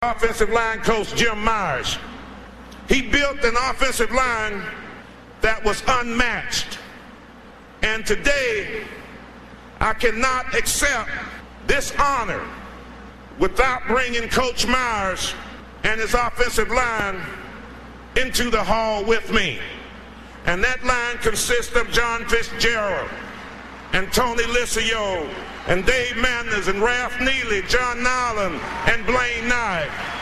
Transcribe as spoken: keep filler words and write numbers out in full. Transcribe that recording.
Offensive line coach Jim Myers. He built an offensive line that was unmatched. And today, I cannot accept this honor without bringing Coach Myers and his offensive line into the hall with me. And that line consists of John Fitzgerald and Tony Licio and Dave Manners and Ralph Neely, John Nolan and Blaine Knight.